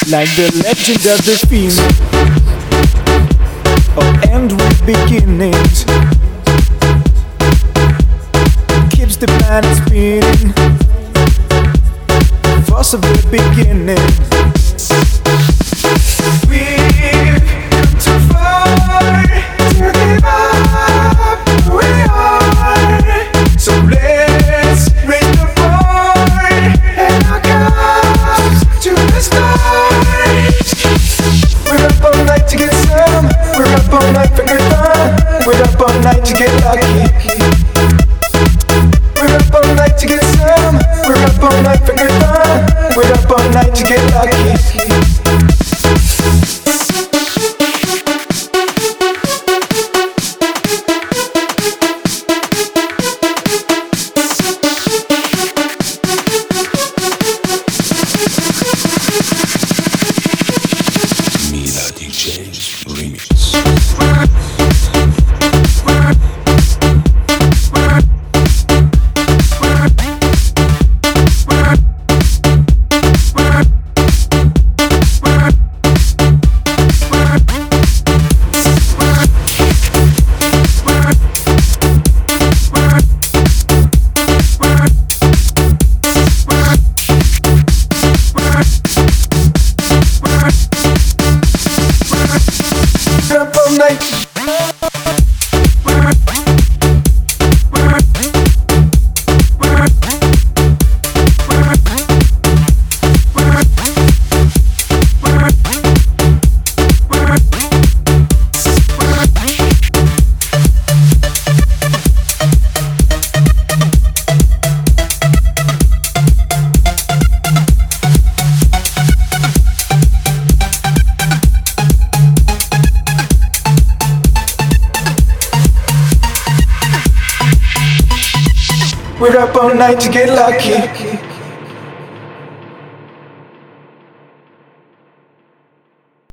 like the legend of the phoenix, of end with beginnings, keeps the planet spinning, force of the beginning. We've come too far to give up who we are, so let's raise the bar and our cups to the stars. We're up all night to get some, we're up all night for good fun, we're up all night to get lucky. We're up all night to get some, we're up all night for good fun, we're up all night to get lucky. We're up all night to get lucky.